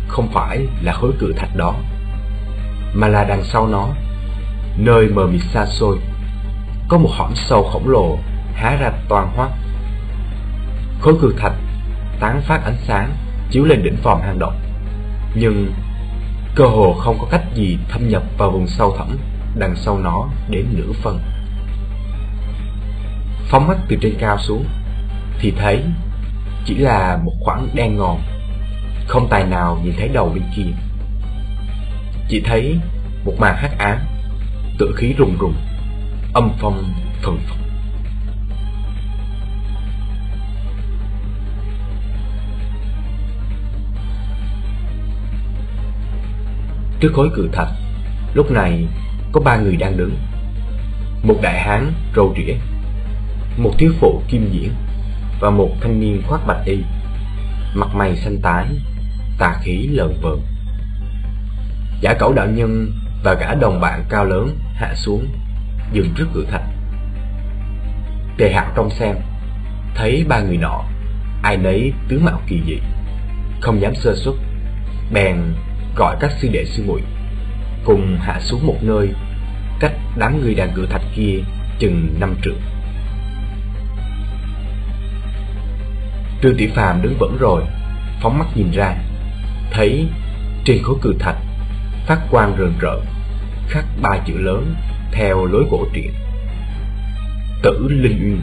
không phải là khối cự thạch đó, mà là đằng sau nó, nơi mờ mịt xa xôi, có một hõm sâu khổng lồ há ra toang hoác. Khối cự thạch tán phát ánh sáng chiếu lên đỉnh vòm hang động, nhưng cơ hồ không có cách gì thâm nhập vào vùng sâu thẳm đằng sau nó đến nửa phân. Phóng mắt từ trên cao xuống thì thấy chỉ là một khoảng đen ngòm, không tài nào nhìn thấy đầu bên kia. Chỉ thấy một màn hắc ám, tựa khí rùng rùng, âm phong phừng phừng. Trước khối cự thạch, lúc này có 3 người đang đứng. Một đại hán râu rĩa, một thiếu phụ kim diễm và một thanh niên khoác bạch y, mặt mày xanh tái, tà khí lờn vờn. Giả Cẩu đạo nhân và gã đồng bạn cao lớn hạ xuống, dừng trước cự thạch. Tề Hạo trông xem, thấy 3 người nọ ai nấy tướng mạo kỳ dị, không dám sơ suất, bèn gọi các sư đệ sư muội cùng hạ xuống một nơi cách đám người đàn cự thạch kia chừng 5 trượng. Trương Tiểu Phàm đứng vững rồi, phóng mắt nhìn ra, thấy trên khối cự thạch phát quang rờn rợn, khắc 3 chữ lớn theo lối cổ truyện: Tử Linh Uyên.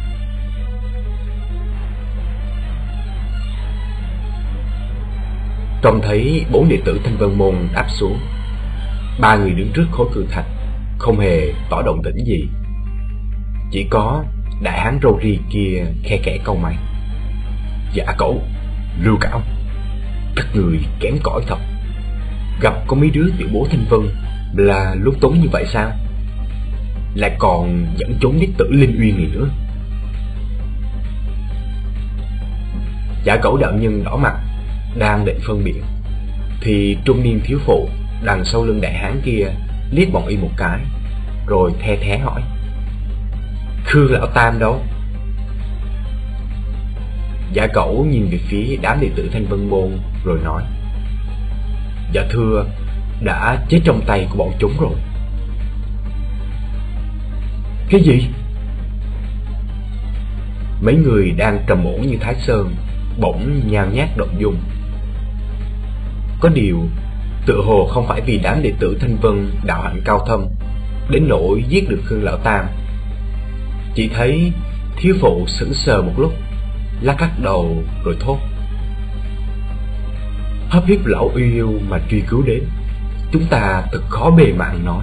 Trông thấy 4 đệ tử Thanh Vân Môn đáp xuống, 3 người đứng trước khối cự thạch không hề tỏ động tĩnh gì. Chỉ có đại hán râu ria kia khe khẽ cau mày: Giả Cẩu, Lưu Cảo, các người kém cỏi thật. Gặp có mấy đứa tiểu bối Thanh Vân là lúng túng như vậy sao? Lại còn dẫn trốn đến Tử Linh Uyên này nữa. Giả Cẩu đạo nhân đỏ mặt, đang định phân biện, thì trung niên thiếu phụ đằng sau lưng đại hán kia liếc bọn y một cái, rồi the thé hỏi: Khương lão tam đâu? Giả Cẩu nhìn về phía đám đệ tử Thanh Vân Môn rồi nói: Dạ thưa, đã chết trong tay của bọn chúng rồi. Cái gì? Mấy người đang trầm ổn như Thái Sơn bỗng nhao nhác động dung. Có điều tựa hồ không phải vì đám đệ tử Thanh Vân đạo hạnh cao thâm đến nỗi giết được Khương lão tam. Chỉ thấy thiếu phụ sững sờ một lúc, lắc lắc đầu rồi thốt: Hấp hiếp lão yêu mà truy cứu đến, chúng ta thật khó bề mạng nói.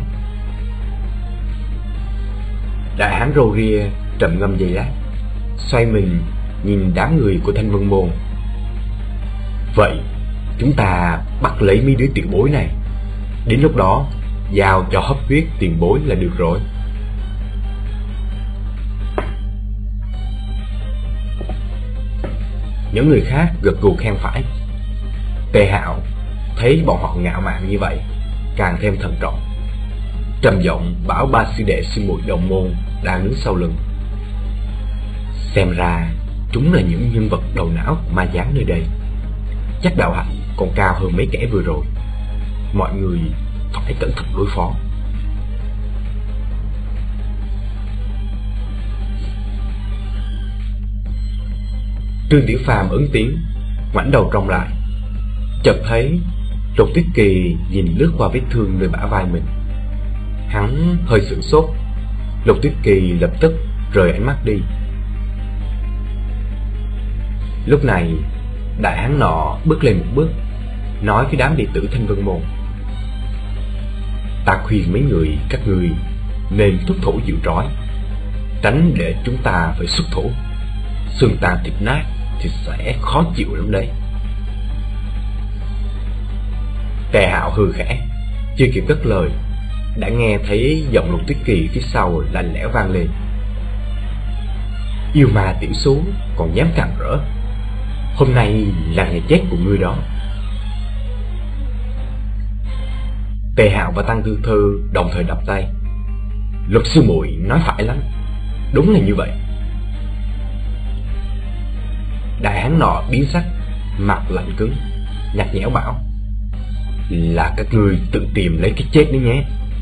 Đại hán râu ria trầm ngâm giây lát, xoay mình nhìn đám người của Thanh Vân Môn: Vậy chúng ta bắt lấy mấy đứa tiểu bối này, đến lúc đó giao cho hấp huyết tiền bối là được rồi. Những người khác gật gù khen phải. Tề Hạo thấy bọn họ ngạo mạn như vậy, càng thêm thận trọng, trầm giọng bảo 3 sư đệ sư muội đồng môn đang đứng sau lưng: Xem ra chúng là những nhân vật đầu não ma gián nơi đây, chắc đạo hạnh còn cao hơn mấy kẻ vừa rồi. Mọi người phải cẩn thận đối phó. Trương Tiểu Phàm ứng tiếng, ngoảnh đầu trông lại, chợt thấy Lục Tuyết Kỳ nhìn lướt qua vết thương nơi bả vai mình. Hắn hơi sửng sốt. Lục Tuyết Kỳ lập tức rời ánh mắt đi. Lúc này đại hán nọ bước lên một bước, nói với đám đệ tử Thanh Vân Môn: Ta khuyên mấy người các ngươi nên thúc thủ chịu trói, tránh để chúng ta phải xuất thủ. Xương tan thịt nát thì sẽ khó chịu lắm đấy. Tề Hạo hừ khẽ, chưa kịp cất lời, đã nghe thấy giọng Lục Tuyết Kỳ phía sau lạnh lẽo vang lên: Yêu ma tiểu số còn dám càn rỡ, hôm nay là ngày chết của ngươi đó. Tề Hạo và Tăng Thư Thư đồng thời đập tay: Lục sư muội nói phải lắm, đúng là như vậy. Đại hán nọ biến sắc, mặt lạnh cứng, nhạt nhẽo bảo: Là các ngươi tự tìm lấy cái chết đấy nhé.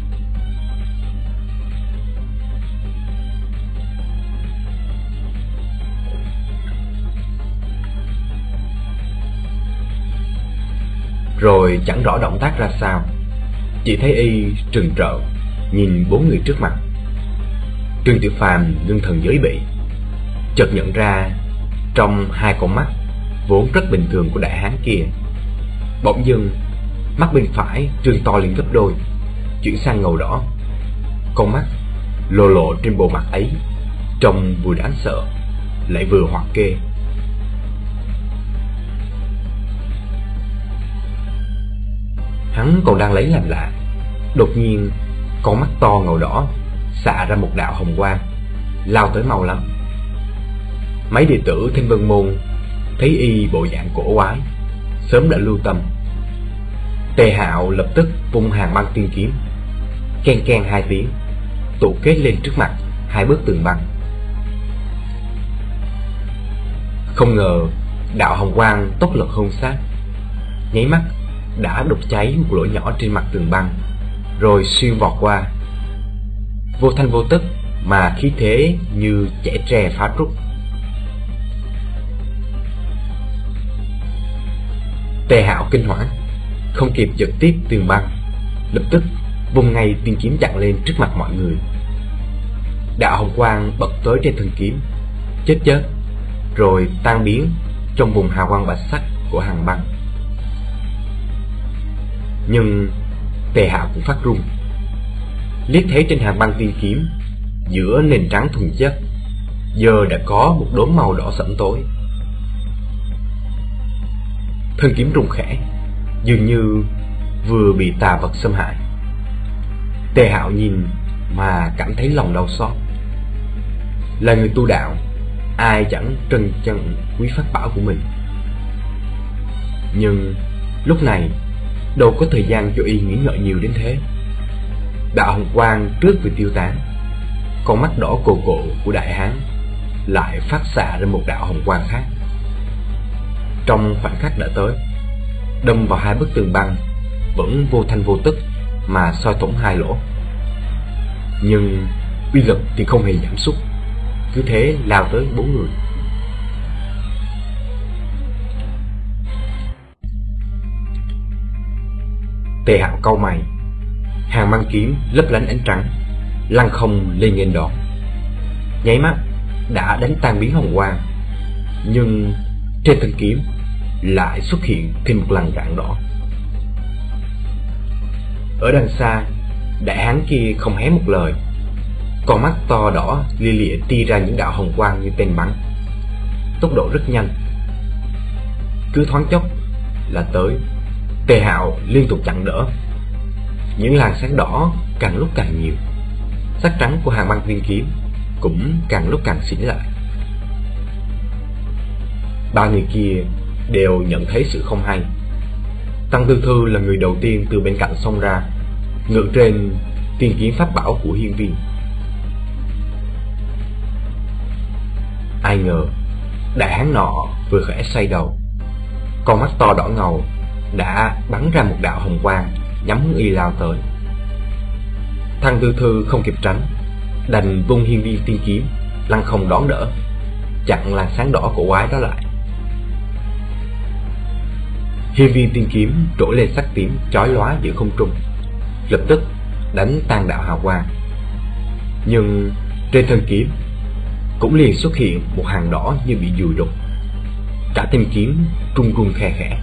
Rồi chẳng rõ động tác ra sao, chỉ thấy y trừng trợn nhìn bốn người trước mặt. Trương Tiểu Phàm ngưng thần giới bị, chợt nhận ra trong hai con mắt vốn rất bình thường của đại hán kia, bỗng dưng mắt bên phải trừng to lên gấp đôi, chuyển sang ngầu đỏ. Con mắt lồ lộ trên bộ mặt ấy trông vừa đáng sợ lại vừa hoạt kê. Hắn còn đang lấy làm lạ, đột nhiên con mắt to ngầu đỏ xạ ra một đạo hồng quang, lao tới mau lắm. Mấy đệ tử Thanh Vân Môn thấy y bộ dạng cổ quái, sớm đã lưu tâm. Tề Hạo lập tức vung hàng băng tiên kiếm, ken ken hai tiếng, tụ kết lên trước mặt hai bức tường băng. Không ngờ đạo hồng quang tốc lực hung sát, nháy mắt đã đốt cháy một lỗ nhỏ trên mặt tường băng, rồi xuyên vọt qua, vô thanh vô tức mà khí thế như chẻ tre phá trúc. Tề Hạo kinh hoảng, không kịp giật tiếp tường băng, lập tức vung ngay tiên kiếm chặn lên trước mặt mọi người. Đạo hồng quang bật tới trên thân kiếm, chớp chớp, rồi tan biến trong vùng hào quang bạch sắc của hàng băng. Nhưng Tề Hạo cũng phát run, liếc thấy trên hàng băng tiên kiếm, giữa nền trắng thuần chất giờ đã có một đốm màu đỏ sẫm tối. Thân kiếm rung khẽ, dường như vừa bị tà vật xâm hại. Tề Hạo nhìn mà cảm thấy lòng đau xót. Là người tu đạo, ai chẳng trân trọng quý pháp bảo của mình. Nhưng lúc này đâu có thời gian cho y nghĩ ngợi nhiều đến thế. Đạo hồng quang trước vừa tiêu tán, con mắt đỏ cồ cộ của đại hán lại phát xạ ra một đạo hồng quang khác. Trong khoảnh khắc đã tới, đâm vào hai bức tường băng, vẫn vô thanh vô tức mà soi thủng hai lỗ. Nhưng uy lực thì không hề giảm sút, cứ thế lao tới bốn người. Tề Hạo cau mày, hàng băng kiếm lấp lánh ánh trắng, lăng không lên nghênh đón, nháy mắt đã đánh tan biến hồng quang. Nhưng trên thân kiếm lại xuất hiện thêm một làn rạng đỏ. Ở đằng xa, đại hán kia không hé một lời, con mắt to đỏ lia lịa tia ra những đạo hồng quang như tên bắn, tốc độ rất nhanh. Cứ thoáng chốc là tới. Tề Hạo liên tục chặn đỡ, những làn sáng đỏ càng lúc càng nhiều, sắc trắng của hàng băng tiên kiếm cũng càng lúc càng xỉn lại. Ba người kia đều nhận thấy sự không hay. Tăng Tư Thư là người đầu tiên từ bên cạnh xông ra, ngự trên tiên kiếm pháp bảo của Hiên Viên. Ai ngờ đại hán nọ vừa khẽ xoay đầu, con mắt to đỏ ngầu đã bắn ra một đạo hồng quang nhắm hướng y lao tới. Tăng Tư Thư không kịp tránh, đành vung Hiên Viên tiên kiếm lăng không đón đỡ, chặn làn sáng đỏ của quái đó lại. Hiên Viên tiên kiếm trỗi lên sắc tím chói lóa giữa không trung, lập tức đánh tan đạo hào quang. Nhưng trên thân kiếm cũng liền xuất hiện một hàng đỏ như bị dùi đục, cả thanh kiếm rung rung khe khẽ.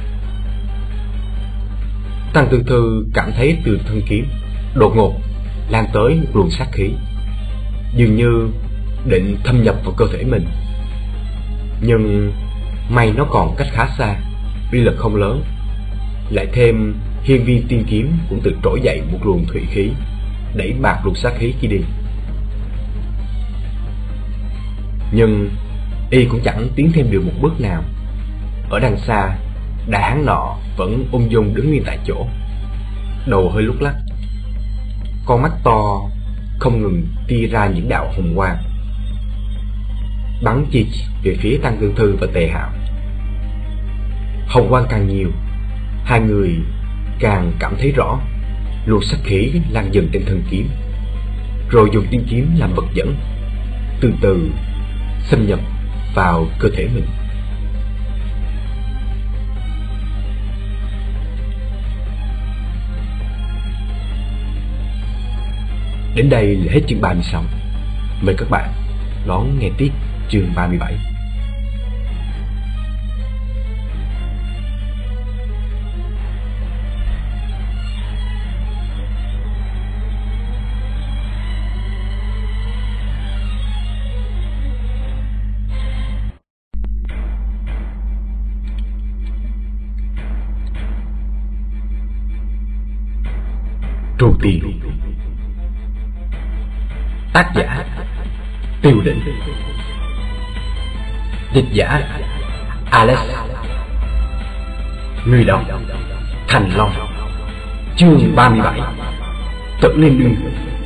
Tăng Tư Thư cảm thấy từ thân kiếm đột ngột lan tới một luồng sát khí, dường như định thâm nhập vào cơ thể mình. Nhưng may nó còn cách khá xa, uy lực không lớn, lại thêm Hiên Viên tiên kiếm cũng tự trỗi dậy một luồng thủy khí, đẩy bạt luồng sát khí kia đi. Nhưng y cũng chẳng tiến thêm được một bước nào. Ở đằng xa, đại hán nọ vẫn ung dung đứng nguyên tại chỗ, đầu hơi lúc lắc, con mắt to không ngừng tia ra những đạo hồng quang, bắn chì về phía Tăng Tư Thư và Tề Hạo. Hồng quang càng nhiều, Hai người càng cảm thấy rõ luồng sát khí lan dần trên thân kiếm, rồi dùng tiên kiếm làm vật dẫn, từ từ xâm nhập vào cơ thể mình. Đến đây là hết chương 36. Mời các bạn đón nghe tiếp chương 37. Trù Tiền. Tác giả Tiêu Định. Dịch giả Alex. Người đọc Thành Long. Chương 37. Tự lên đường.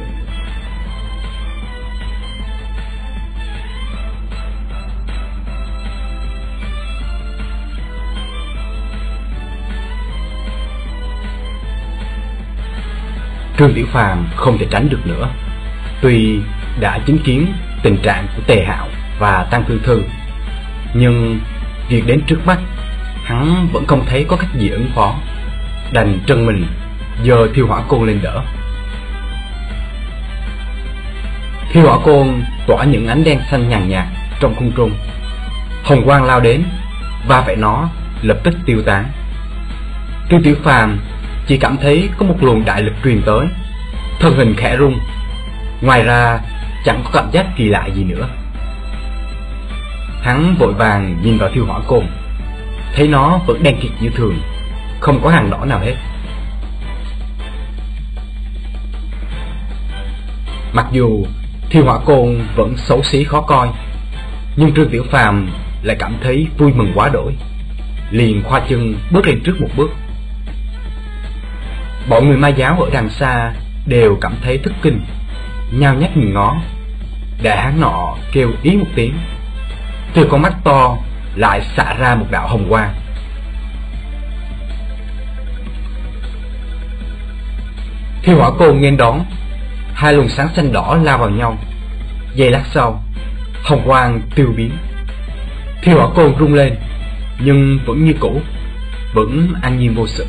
Trương Tiểu Phàm không thể tránh được nữa. Tuy đã chứng kiến tình trạng của Tề Hạo và Tăng Thư Thư, nhưng việc đến trước mắt hắn vẫn không thấy có cách gì ứng phó, đành trân mình giơ thiêu hỏa côn lên đỡ. Thiêu hỏa côn tỏa những ánh đen xanh nhàn nhạt trong không trung. Hồng quang lao đến, va phải nó lập tức tiêu tán. Trương Tiểu Phàm chỉ cảm thấy có một luồng đại lực truyền tới, thân hình khẽ rung. Ngoài ra chẳng có cảm giác kỳ lạ gì nữa. Hắn vội vàng nhìn vào thiêu hỏa côn, thấy nó vẫn đen kịt như thường, không có hàng đỏ nào hết. Mặc dù thiêu hỏa côn vẫn xấu xí khó coi, nhưng Trương Tiểu Phàm lại cảm thấy vui mừng quá đỗi, liền khoa chân bước lên trước một bước. Bọn người ma giáo ở đằng xa đều cảm thấy thất kinh, nhao nhác nhìn ngó. Đại hán nọ kêu ý một tiếng, từ con mắt to lại xạ ra một đạo hồng quang. Thiêu hỏa côn nghênh đón, hai luồng sáng xanh đỏ lao vào nhau. Giây lát sau, hồng quang tiêu biến. Thiêu hỏa côn rung lên, nhưng vẫn như cũ, vẫn an nhiên vô sự.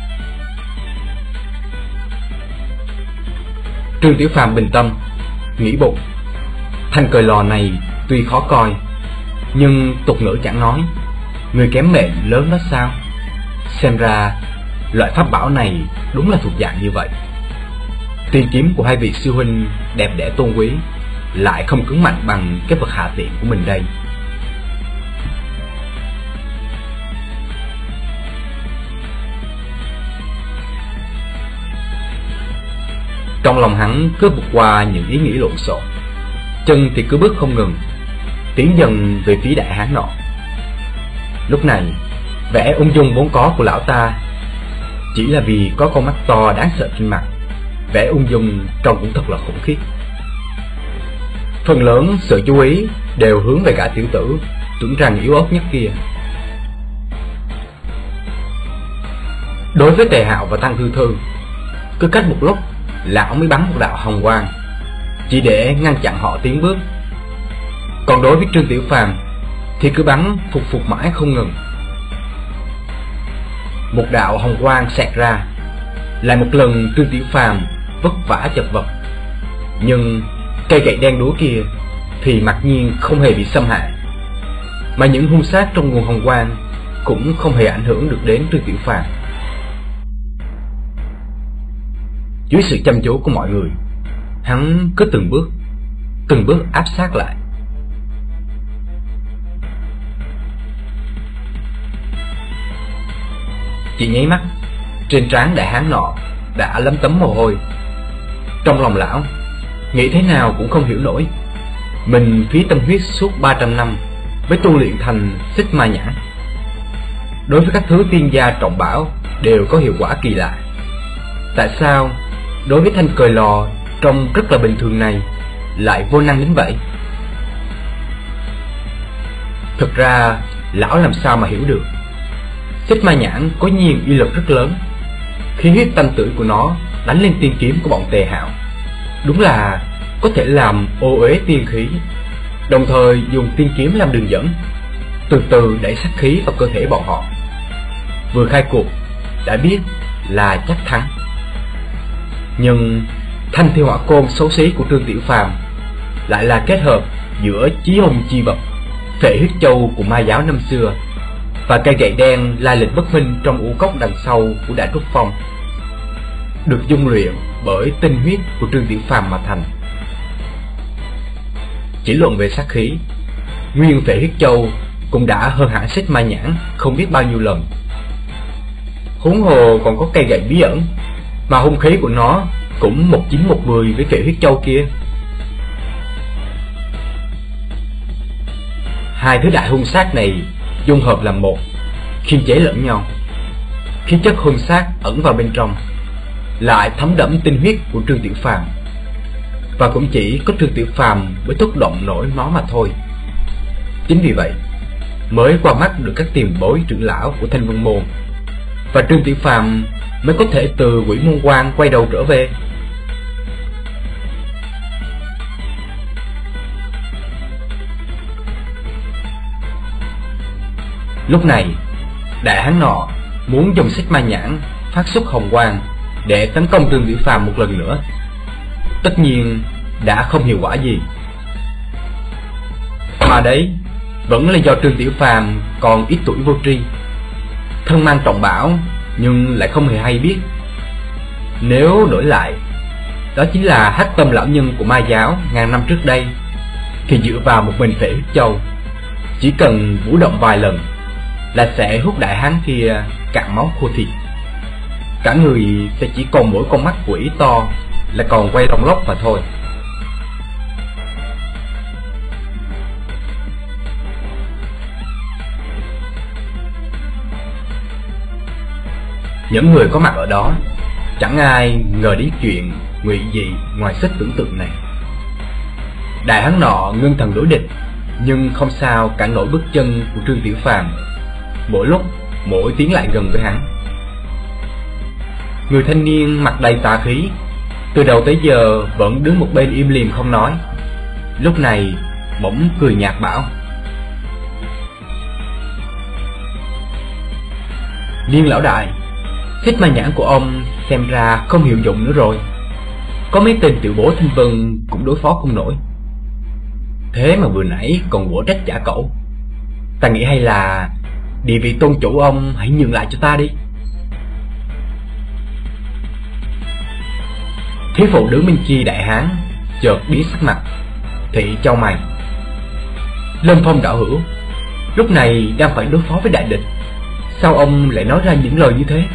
Trương Tiểu Phàm bình tâm, nghĩ bụng, thanh cờ lò này tuy khó coi, nhưng tục ngữ chẳng nói người kém mệnh lớn đó sao. Xem ra loại pháp bảo này đúng là thuộc dạng như vậy. Tiên kiếm của hai vị sư huynh đẹp đẽ tôn quý, lại không cứng mạnh bằng cái vật hạ tiện của mình đây. Trong lòng hắn cứ vụt qua những ý nghĩ lộn xộn, chân thì cứ bước không ngừng, tiến dần về phía đại hán nọ. Lúc này, vẻ ung dung vốn có của lão ta chỉ là vì có con mắt to đáng sợ trên mặt, vẻ ung dung trông cũng thật là khủng khiếp. Phần lớn sự chú ý đều hướng về cả tiểu tử tưởng rằng yếu ớt nhất kia. Đối với Tề Hạo và Tăng Thư Thư, cứ cách một lúc lão mới bắn một đạo hồng quang, chỉ để ngăn chặn họ tiến bước. Còn đối với Trương Tiểu Phàm thì cứ bắn phục mãi không ngừng. Một đạo hồng quang xẹt ra, lại một lần Trương Tiểu Phàm vất vả chật vật, nhưng cây gậy đen đúa kia thì mặc nhiên không hề bị xâm hại, mà những hung sát trong nguồn hồng quang cũng không hề ảnh hưởng được đến Trương Tiểu Phàm. Dưới sự chăm chú của mọi người, hắn cứ từng bước áp sát lại. Chỉ nháy mắt, trên trán đại hán nọ đã lấm tấm mồ hôi. Trong lòng lão nghĩ thế nào cũng không hiểu nổi, mình phí tâm huyết suốt 300 năm mới tu luyện thành Xích Ma Nhãn. Đối với các thứ tiên gia trọng bảo đều có hiệu quả kỳ lạ, tại sao đối với thanh cời lò trông rất là bình thường này lại vô năng đến vậy? Thực ra lão làm sao mà hiểu được. Xích ma nhãn có nhiên uy lực rất lớn, khí huyết tanh tử của nó đánh lên tiên kiếm của bọn Tề Hạo, đúng là có thể làm ô uế tiên khí, đồng thời dùng tiên kiếm làm đường dẫn, từ từ đẩy sát khí vào cơ thể bọn họ. Vừa khai cuộc đã biết là chắc thắng. Nhưng thanh thiêu hỏa côn xấu xí của Trương Tiểu Phàm lại là kết hợp giữa chí hùng chi vật, phệ huyết châu của ma giáo năm xưa và cây gậy đen lai lịch bất minh trong u cốc đằng sau của Đại Trúc Phong, được dung luyện bởi tinh huyết của Trương Tiểu Phàm mà thành. Chỉ luận về sát khí, nguyên phệ huyết châu cũng đã hơn hẳn xích ma nhãn không biết bao nhiêu lần. Huống hồ còn có cây gậy bí ẩn mà hung khí của nó cũng 19-10 với phệ huyết châu kia. Hai thứ đại hung sát này dung hợp làm một, khiêm chế lẫn nhau. Khí chất hung sát ẩn vào bên trong, lại thấm đẫm tinh huyết của Trương Tiểu Phàm, và cũng chỉ có Trương Tiểu Phàm mới thúc động nổi nó mà thôi. Chính vì vậy mới qua mắt được các tiền bối trưởng lão của Thanh Vân Môn, và Trương Tiểu Phàm mới có thể từ Quỷ Môn Quan quay đầu trở về. Lúc này đại hán nọ muốn dùng xích ma nhãn phát xuất hồng quang để tấn công Trương Tiểu Phàm một lần nữa, tất nhiên đã không hiệu quả gì. Mà đấy vẫn là do Trương Tiểu Phàm còn ít tuổi vô tri, thân mang trọng bảo nhưng lại không hề hay biết. Nếu đổi lại, đó chính là Hắc Tâm lão nhân của ma giáo ngàn năm trước đây, thì dựa vào một mình phệ huyết châu, chỉ cần vũ động vài lần là sẽ hút đại hán kia cạn máu khô thịt, cả người sẽ chỉ còn mỗi con mắt quỷ to là còn quay lông lốc mà thôi. Những người có mặt ở đó chẳng ai ngờ đến chuyện ngụy dị ngoài sức tưởng tượng này. Đại hán nọ ngưng thần đối địch, nhưng không sao cản nổi bước chân của Trương Tiểu Phàm, mỗi lúc mỗi tiến lại gần với hắn. Người thanh niên mặt đầy tà khí, từ đầu tới giờ vẫn đứng một bên im lìm không nói, lúc này bỗng cười nhạt bảo: Liên lão đại, xích ma nhãn của ông xem ra không hiệu dụng nữa rồi. Có mấy tên tiểu bối Thanh Vân cũng đối phó không nổi, thế mà vừa nãy còn quở trách trả cẩu. Ta nghĩ hay là địa vị tôn chủ ông hãy nhường lại cho ta đi. Thiếu phụ đứng bên kia đại hán chợt biến sắc mặt, thị chau mày. Lâm Phong đạo hữu lúc này đang phải đối phó với đại địch, sao ông lại nói ra những lời như thế?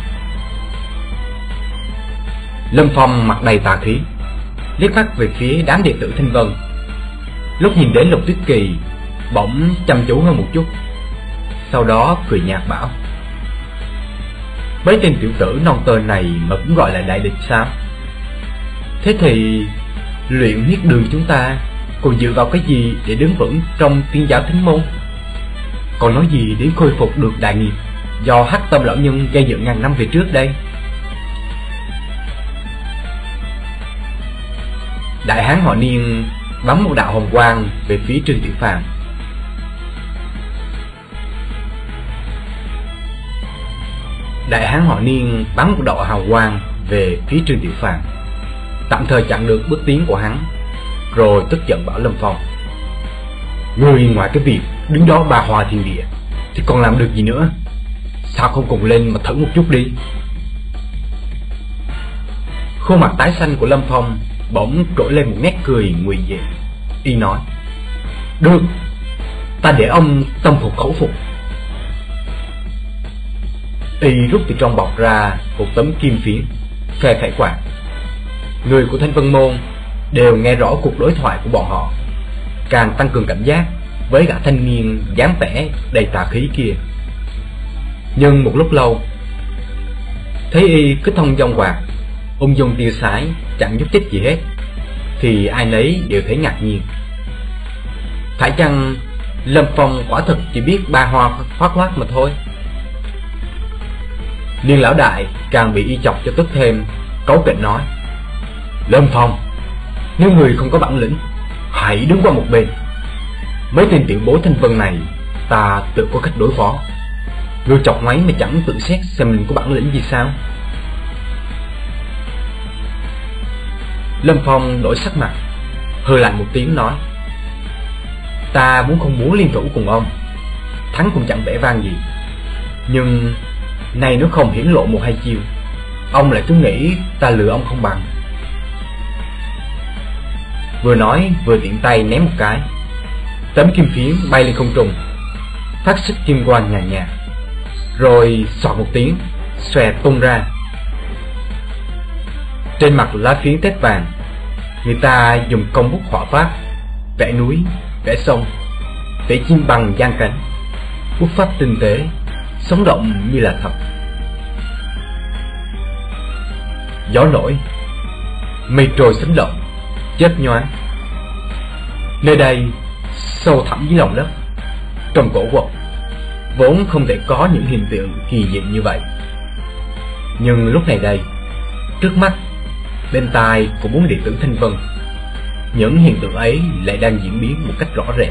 Lâm Phong mặt đầy tà khí, liếc mắt về phía đám đệ tử Thanh Vân, lúc nhìn đến Lục Tuyết Kỳ bỗng chăm chú hơn một chút, sau đó cười nhạt bảo: Mấy tên tiểu tử non tơ này mà cũng gọi là đại địch sao? Thế thì luyện huyết đường chúng ta còn dựa vào cái gì để đứng vững trong Tiên giáo Thánh môn? Còn nói gì đến khôi phục được đại nghiệp do Hắc Tâm lão nhân gây dựng ngàn năm về trước đây? Đại hán họ Niên bắn một đạo hồng quang về phía Trương Tiểu Phàm. Đại hán họ Niên bắn một đạo hào quang về phía Trương Tiểu Phàm, tạm thời chặn được bước tiến của hắn, rồi tức giận bảo Lâm Phong: Ngươi ngoài cái việc đứng đó bà hòa thiên địa thì còn làm được gì nữa? Sao không cùng lên mà thử một chút đi? Khuôn mặt tái xanh của Lâm Phong bỗng trỗi lên một nét cười ngụy dị. Y nói: Được, ta để ông tâm phục khẩu phục. Y rút từ trong bọc ra một tấm kim phiến, phe khải quạt. Người của Thanh Vân Môn đều nghe rõ cuộc đối thoại của bọn họ, càng tăng cường cảnh giác với gã thanh niên dáng vẻ đầy tà khí kia. Nhưng một lúc lâu, thấy y cứ thông dong quạt, ung dung tiêu sái, chẳng nhúc nhích gì hết, thì ai nấy đều thấy ngạc nhiên. Phải chăng Lâm Phong quả thực chỉ biết ba hoa khoác lác mà thôi? Liên lão đại càng bị y chọc cho tức thêm, cáu kỉnh nói: Lâm Phong, nếu người không có bản lĩnh, hãy đứng qua một bên. Mấy tên tiểu bối Thanh Vân này ta tự có cách đối phó. Ngươi chọc ngoáy mà chẳng tự xét xem mình có bản lĩnh gì sao? Lâm Phong đổi sắc mặt, hừ lại một tiếng nói: Ta không muốn liên thủ cùng ông, thắng cũng chẳng vẻ vang gì. Nhưng này nếu không hiển lộ một hai chiêu, ông lại cứ nghĩ ta lừa ông không bằng. Vừa nói vừa tiện tay ném một cái, tấm kim phiến bay lên không trung, phát xích kim quang nhàn nhạt, rồi xoạt một tiếng xòe tung ra. Trên mặt lá phiến tét vàng, người ta dùng công bút họa pháp, vẽ núi, vẽ sông, vẽ chim bằng giang cánh, bút pháp tinh tế, sống động như là thật. Gió nổi, mây trôi sấm động, chớp nhoáng. Nơi đây sâu thẳm dưới lòng đất, trong cổ vật vốn không thể có những hiện tượng kỳ dị như vậy. Nhưng lúc này đây, trước mắt, bên tai của bốn đệ tử Thanh Vân, những hiện tượng ấy lại đang diễn biến một cách rõ rệt.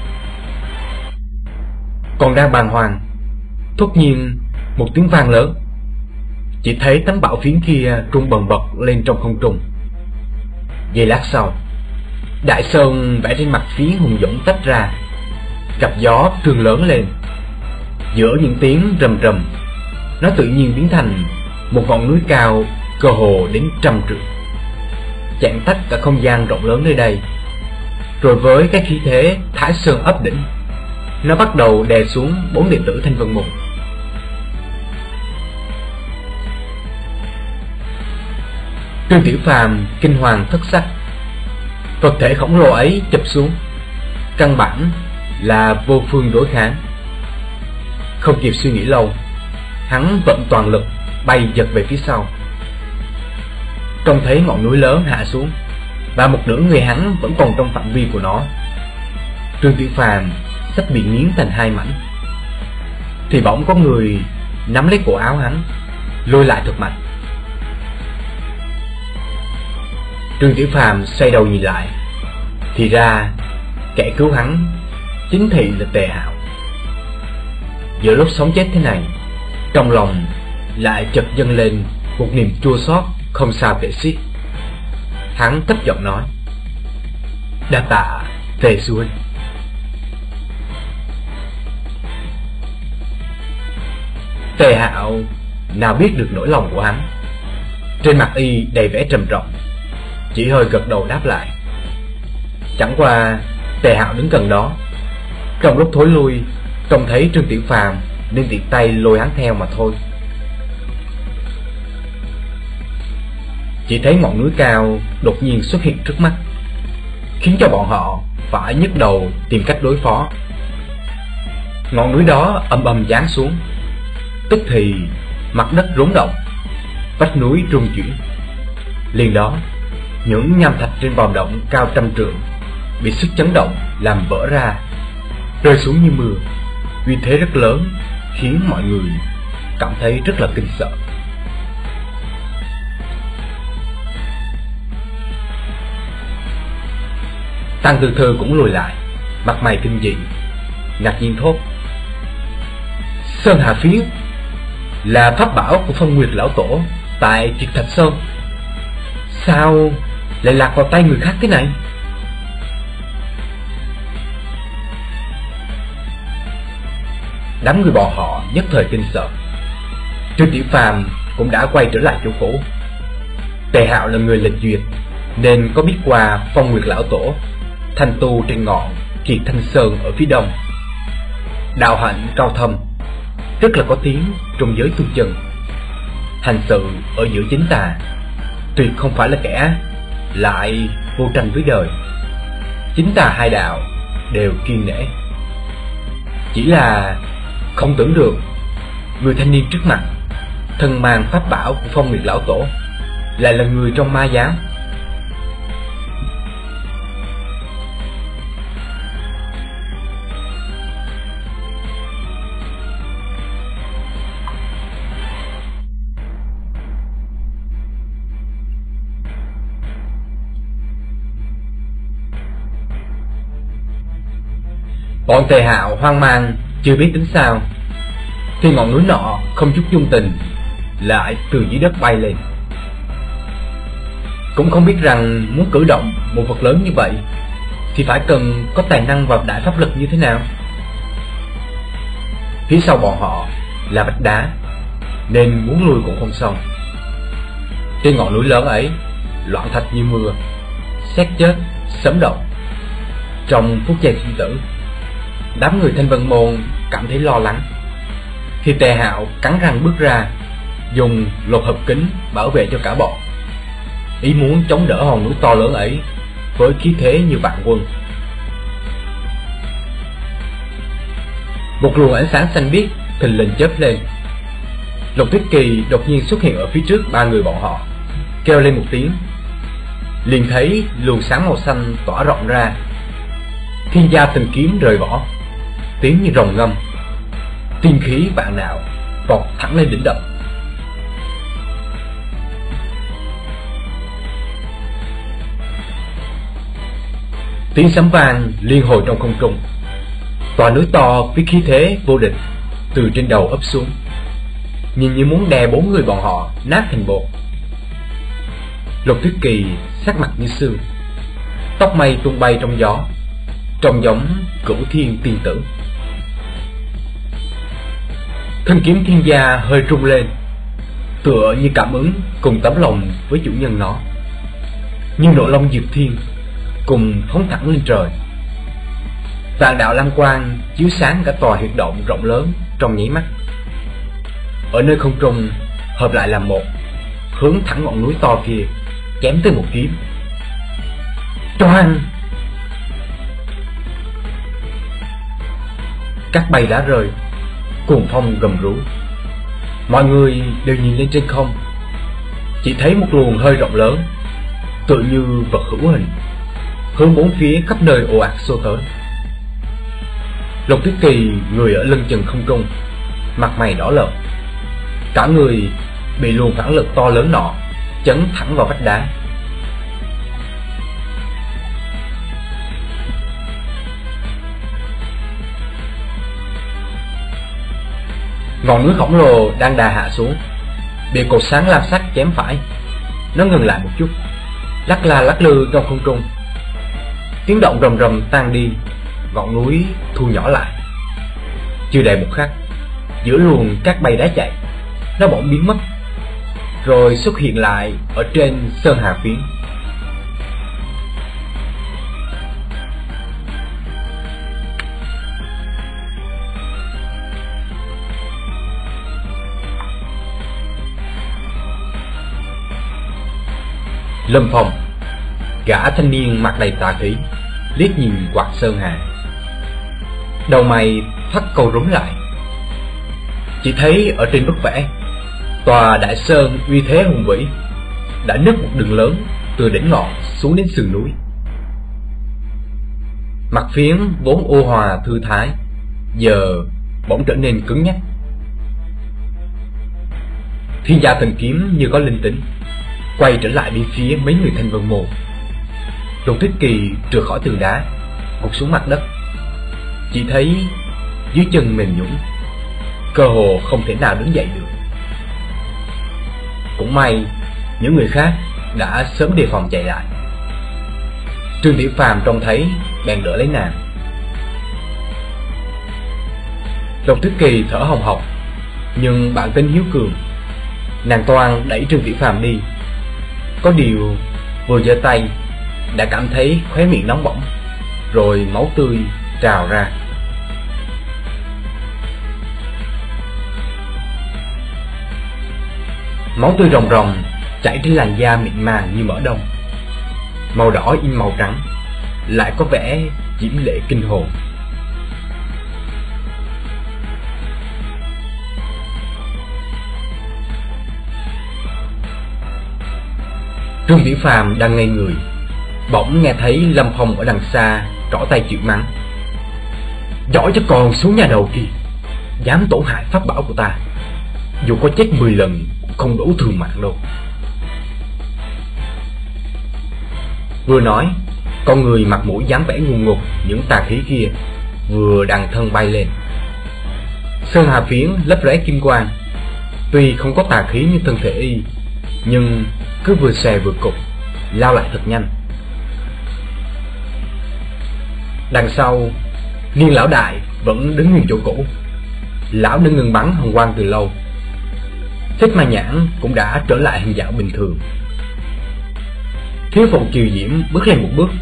Còn đang bàng hoàng,突nhiên một tiếng vang lớn, chỉ thấy tấm bảo phiến kia trung bần bật lên trong không trung. Giây lát sau, đại sơn vẽ trên mặt phiến hùng dũng tách ra, gặp gió trương lớn lên. Giữa những tiếng rầm rầm, nó tự nhiên biến thành một ngọn núi cao cơ hồ đến 100 trượng, chặn tách cả không gian rộng lớn nơi đây. Rồi với cái khí thế Thái Sơn ấp đỉnh, nó bắt đầu đè xuống bốn đệ tử Thanh Vân Môn. Trương Tiểu Phàm kinh hoàng thất sắc. Vật thể khổng lồ ấy chụp xuống, căn bản là vô phương đối kháng. Không kịp suy nghĩ lâu, hắn vận toàn lực bay giật về phía sau. Trông thấy ngọn núi lớn hạ xuống, và một nửa người hắn vẫn còn trong phạm vi của nó. Trương Tiểu Phàm sắp bị nghiến thành hai mảnh, thì bỗng có người nắm lấy cổ áo hắn, lôi lại thật mạnh. Trương Tiểu Phàm xoay đầu nhìn lại, thì ra kẻ cứu hắn chính thị là Tề Hạo. Giữa lúc sống chết thế này, trong lòng lại chợt dâng lên một niềm chua xót không sao kể xiết. Hắn thấp giọng nói: Đa tạ Tề sư huynh. Tề Hạo nào biết được nỗi lòng của hắn, trên mặt y đầy vẻ trầm trọng, chỉ hơi gật đầu đáp lại. Chẳng qua Tề Hạo đứng gần đó, trong lúc thối lui trông thấy Trương Tiểu Phàm nên tiện tay lôi hắn theo mà thôi. Chỉ thấy ngọn núi cao đột nhiên xuất hiện trước mắt, khiến cho bọn họ phải nhức đầu tìm cách đối phó. Ngọn núi đó ầm ầm giáng xuống, tức thì mặt đất rúng động, vách núi rung chuyển. Liền đó, những nham thạch trên vòm động cao 100 trượng bị sức chấn động làm vỡ ra, rơi xuống như mưa. Uy thế rất lớn, khiến mọi người cảm thấy rất là kinh sợ. Tăng Tư Thư cũng lùi lại, mặt mày kinh dị, ngạc nhiên thốt: Sơn Hà Phiến là pháp bảo của Phong Nguyệt lão tổ tại Triệt Thạch Sơn, sao lại lạc vào tay người khác thế này? Đám người bọn họ nhất thời kinh sợ. Trương Tiểu Phàm cũng đã quay trở lại chỗ cũ. Tề Hạo là người lệch duyệt, nên có biết qua Phong Nguyệt lão tổ thanh tu trên ngọn Kiệt Thanh Sơn ở phía đông. Đạo hạnh cao thâm, rất là có tiếng trong giới tu chân, hành sự ở giữa chính tà, tuyệt không phải là kẻ lại vô tranh với đời. Chính tà hai đạo đều kiêng nể. Chỉ là không tưởng được người thanh niên trước mặt, thân mang pháp bảo của Phong Nguyệt lão tổ, lại là người trong ma giáo. Bọn Tề Hạo hoang mang chưa biết tính sao, thì ngọn núi nọ không chút dung tình lại từ dưới đất bay lên. Cũng không biết rằng muốn cử động một vật lớn như vậy thì phải cần có tài năng và đại pháp lực như thế nào. Phía sau bọn họ là vách đá, nên muốn lui cũng không xong. Trên ngọn núi lớn ấy, loạn thạch như mưa, sét chết, sấm động. Trong phút giây sinh tử, đám người Thanh Vân Môn cảm thấy lo lắng. Thì Tề Hạo cắn răng bước ra, dùng lột hợp kính bảo vệ cho cả bọn, ý muốn chống đỡ hòn núi to lớn ấy với khí thế như vạn quân. Một luồng ánh sáng xanh biếc thình lình chớp lên. Lục Tuyết Kỳ đột nhiên xuất hiện ở phía trước ba người bọn họ, kêu lên một tiếng, liền thấy luồng sáng màu xanh tỏa rộng ra. Thiên gia thần kiếm rời vỏ, tiếng như rồng ngâm, tiên khí vạn đạo vọt thẳng lên đỉnh động. Tiếng sấm vang liên hồi trong không trung. Tòa núi to với khí thế vô địch từ trên đầu ấp xuống, nhìn như muốn đè bốn người bọn họ nát thành bột. Lục Tuyết Kỳ sắc mặt như sương, tóc mây tung bay trong gió, trông giống cửu thiên tiên tử. Thân kiếm thiên gia hơi rung lên, tựa như cảm ứng cùng tấm lòng với chủ nhân nó. Nhưng nộ long diệp thiên cùng phóng thẳng lên trời. Vạn đạo lam quang chiếu sáng cả tòa huyệt động rộng lớn trong nháy mắt. Ở nơi không trung hợp lại làm một, hướng thẳng ngọn núi to kia chém tới một kiếm. Toang! Cát bay đá rơi, cuồng phong gầm rú. Mọi người đều nhìn lên trên không, chỉ thấy một luồng hơi rộng lớn, tựa như vật hữu hình, hướng bốn phía khắp nơi ồ ạt xô tới. Lục Tuyết Kỳ người ở lưng chừng không trung, mặt mày đỏ lợm, cả người bị luồng phản lực to lớn nọ chấn thẳng vào vách đá. Ngọn núi khổng lồ đang đà hạ xuống, bị cột sáng lam sắc chém phải. Nó ngừng lại một chút, lắc la lắc lư trong không trung. Tiếng động rầm rầm tan đi, ngọn núi thu nhỏ lại. Chưa đầy một khắc, giữa luồng cát bay đá chạy, nó bỗng biến mất, rồi xuất hiện lại ở trên sơn hà phiến. Lâm Phong, gã thanh niên mặt đầy tà khí, liếc nhìn quạt sơn hà, đầu mày thắt câu rúm lại. Chỉ thấy ở trên bức vẽ, tòa đại sơn uy thế hùng vĩ đã nứt một đường lớn từ đỉnh ngọn xuống đến sườn núi. Mặt phiến vốn ôn hòa thư thái, giờ bỗng trở nên cứng nhắc. Thiên gia thần kiếm như có linh tính, quay trở lại bên phía mấy người Thanh Vân Môn. Lục Tuyết Kỳ trượt khỏi tường đá, gục xuống mặt đất. Chỉ thấy dưới chân mềm nhũn, cơ hồ không thể nào đứng dậy được. Cũng may những người khác đã sớm đề phòng chạy lại. Trương Tiểu Phàm trông thấy bèn đỡ lấy nàng. Lục Tuyết Kỳ thở hồng hộc, nhưng bản tính hiếu cường, nàng toan đẩy Trương Tiểu Phàm đi. Có điều vừa giơ tay đã cảm thấy khóe miệng nóng bỏng, rồi máu tươi trào ra. Máu tươi ròng ròng chảy trên làn da mịn màng như mỡ đông, màu đỏ in màu trắng, lại có vẻ diễm lệ kinh hồn. Trương Tiểu Phàm đang ngây người, bỗng nghe thấy Lâm Phong ở đằng xa trỏ tay chịu mắng: "Giỏi cho còn xuống nhà đầu kìa, dám tổn hại pháp bảo của ta, dù có chết 10 lần cũng không đủ thương mạng đâu." Vừa nói, con người mặt mũi dáng vẻ ngu ngục những tà khí kia vừa đằng thân bay lên. Sơn hà phiến lấp lóe kim quang, tuy không có tà khí như thân thể y, nhưng cứ vừa xòe vừa cục, lao lại thật nhanh. Đằng sau, Niên lão đại vẫn đứng nguyên chỗ cũ. Lão đã ngừng bắn hồng quang từ lâu. Xích ma nhãn cũng đã trở lại hình dạng bình thường. Thiếu phụ Kiều Diễm bước lên một bước,